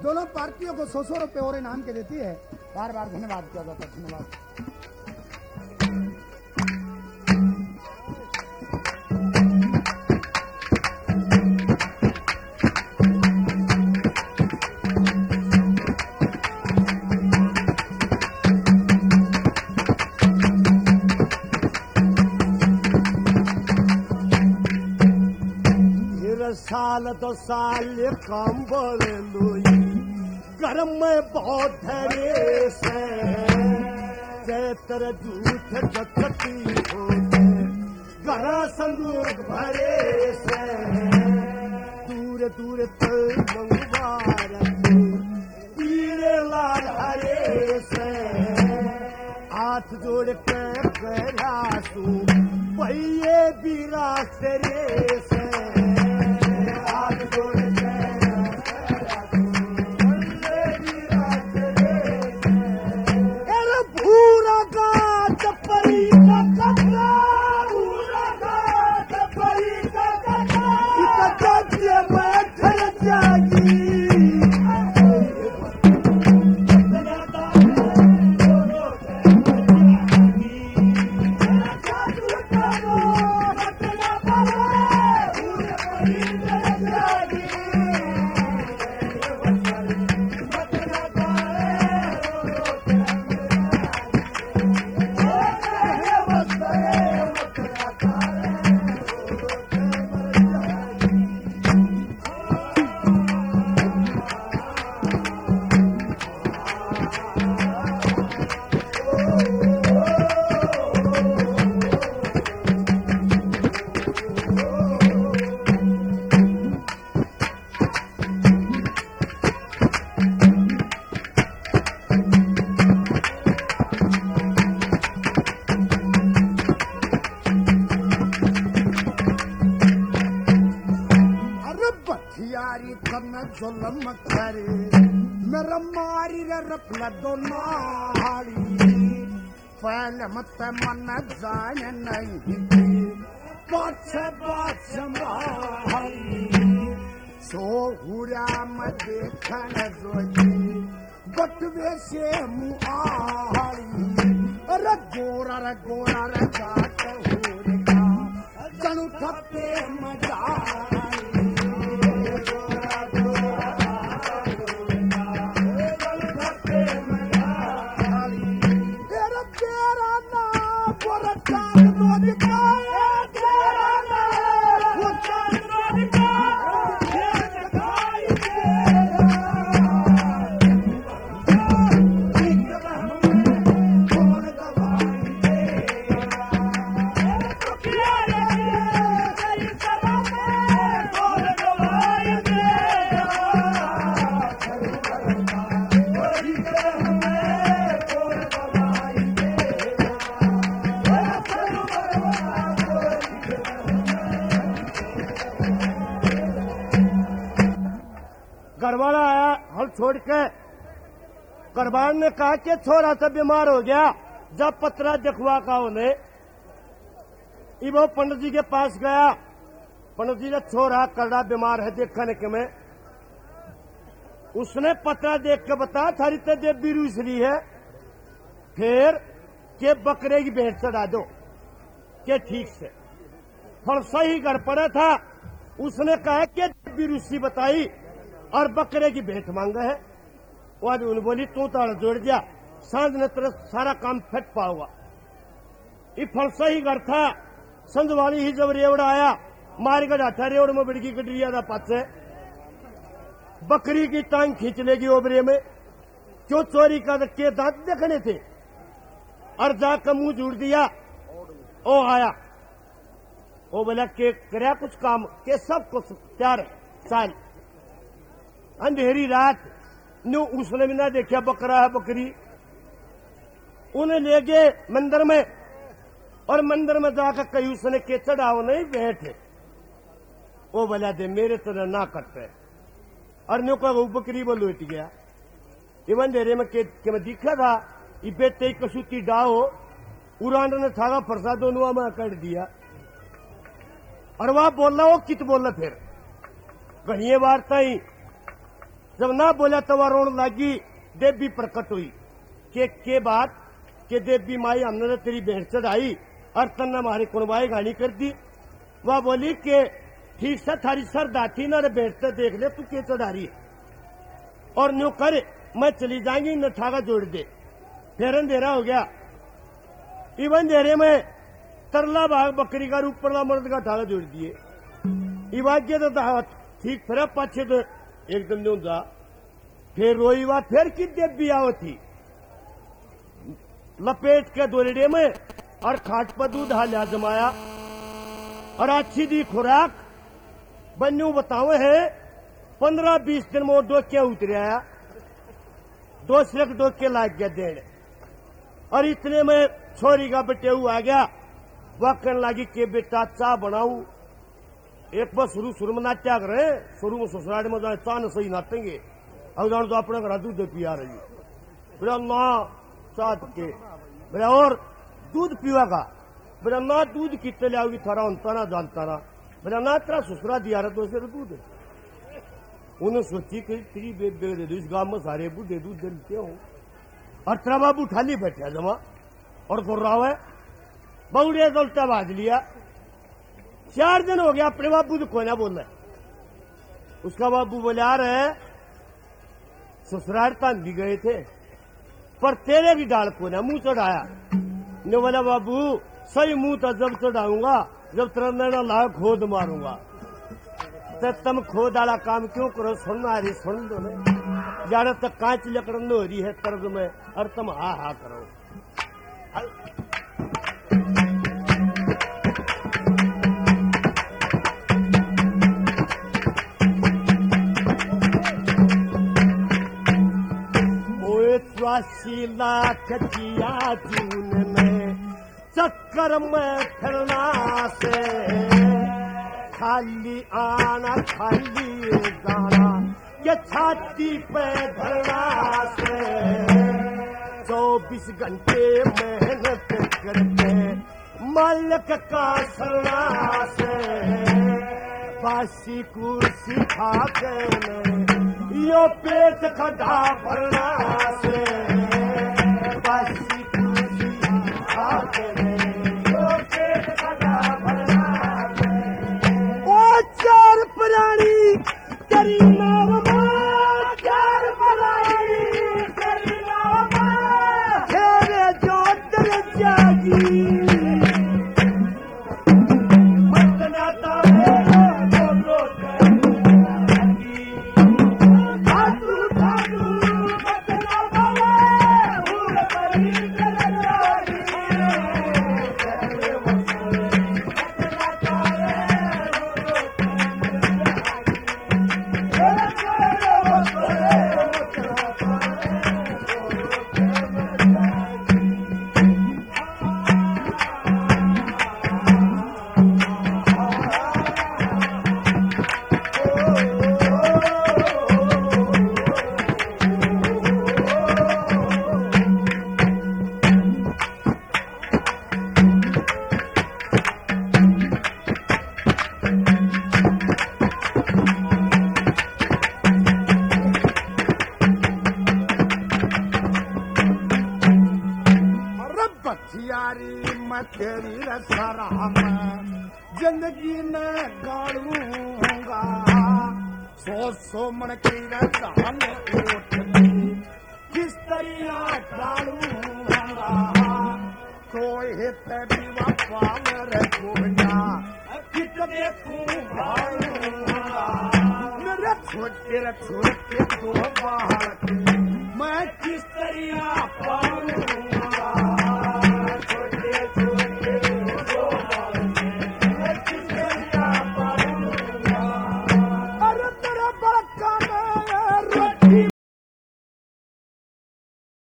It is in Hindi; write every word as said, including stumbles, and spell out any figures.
दोनों पार्टियों को सौ सौ रुपये और इनाम के देती है। बार बार धन्यवाद किया जाता है। धन्यवाद। साल तो साल काम बोलू घर में बहुत धरे से चैत्र झूठ जपती हो घर संदूक भरे से दूर दूर तक मंगवार पीले लाल हरे से हाथ जोड़ के कहरासू पहिए बीरा तेरे से जुलम करे मेरा मारी रपला दोनाड़ी फैल मत मन जाने नहीं पाछ पाछ मारी सो हुरा में देखन जोजी बटवे से मुआरी अरे गोरा रे गोरा रे जात हुरेगा जनु थप्पे मजा घरवाला आया हल छोड़ के। घरवाल ने कहा कि छोरा तो बीमार हो गया, जब पतरा दिखवा का उन्हें वो पंडित जी के पास गया। पंडित जी ने छोरा करड़ा बीमार है देखने के में। उसने पतरा देख के बताया थारी तो देव बीरू इसलिए है फिर के बकरे की भेंट चढ़ा दो के ठीक से। फल सही घर पड़ा था। उसने कहा कि बीरूसी बताई और बकरे की भेंट मांगा है। वो आज उन्हें बोली तू ताड़ जोड़ दिया सांझ ने तेरा सारा काम फट पाऊंगा। ये फल सही घर था। संझ वाली ही जब रेवड़ा आया मार का डाठा रेवड़ में बिड़की कटरिया था पासे बकरी की टांग खींच लेगी ओबरे में क्यों चोरी का के दांत देखने थे और जाकर मुंह जोड़ दिया। ओ आया ओ बोला के करया कुछ काम के सब कुछ तैयार साल अंधेरी रात न्यू उसने भी ना देखा बकरा है बकरी। उन्हें ले गए मंदिर में और मंदिर में जाकर कहीं उसने के चढ़ाओ नहीं बैठे। वो बोला दे मेरे तरह ना करते और न्यू का वो बकरी वो लौट गया। ये अंधेरे में के, के मैं दिखा था ये बेटे कसूती डाहो उड़ान ने थारा फरसा दोनों में कर दिया। और वह बोल रहा वो कित बोल रहा फिर घनिये वार्ता ही जब ना बोला तो वह रोन लगी। देवी प्रकट हुई के के बात के देवी माई हमने तेरी भेंट चढ़ाई और तन्ना हमारी कुणबाई गाड़ी कर दी। वह बोली कि ठीक से थारी सर दाठी ना भेंट से देख ले तू के चढ़ा रही और न्यू कर मैं चली जाएंगी न ठागा जोड़ दे। फिर अंधेरा हो गया। इवन अंधेरे में तरला भाग बकरी का रूप परला मर्द का ठागा जोड़ दिए। इवाग्य तो ठीक फिर पाछे तो एकदम न्यू जा फिर रोई वा फिर की देवी आओ थी लपेट के दोरड़े में और खाट पर दूध हालिया जमाया और अच्छी दी खुराक बन्यू बताओ है। पंद्रह बीस दिन में वो डोके उतरे आया दो सिरक डोके लाग गया देने और इतने में छोरी का बेटेऊ आ गया। वह कहने लगी कि बेटा चाह बनाऊ। एक बार शुरू शुरू में नाट्या कर रहे शुरू में ससुराल में जाए चाह न सही नाटेंगे अब जान तो अपने घर दूध पिया रही बोला ना चाह के बोला और दूध पीवागा बोला ना दूध कितने ले आओगी थारा उनता ना जानता ना बोला ना तेरा ससुरा दिया रहा तो से दूध उन्होंने सोची कि तेरी बेबे दे दो इस गांव में सारे बूढ़े दूध देते हो और तेरा बाबू खाली बैठा जमा और गुर रहा है बहुड़े तो उल्टा बाज लिया। चार दिन हो गया अपने बाबू तो कोई ना बोल रहा उसका बाबू बोले आ रहे ससुराल तान भी गए थे पर तेरे भी डाल को ना मुंह चढ़ाया ने बोला बाबू सही मुंह तो जब चढ़ाऊंगा जब तेरा ला खोद मारूंगा तो तुम खोद वाला काम क्यों करो सुनना आ रही सुन दो ना जाना तो कांच लकड़न हो रही है तर्ज में और तुम हा हा करो। चौरासी लाख जिया जून में चक्कर में फिरना से खाली आना खाली गाना ये छाती पे धरना से चौबीस घंटे मेहनत करके मालिक का सरना से बासी कुर्सी खा के यो पेट खड़ा भरना से बासी कुर्सी खा के यो पेट खड़ा भरना से ओ चार प्राणी तेरी नाम मां चार प्राणी तेरी नाम मां तेरे जो दर जागी मतना तारे बोलो तेरी रसराम जिंदगी में गाड़ूंगा सो सो मन की रसान उठती किस तरह डालूंगा कोई हित भी वापार गोया कित देखूं भाड़ूंगा मेरे छोटे छोटे दो बाहर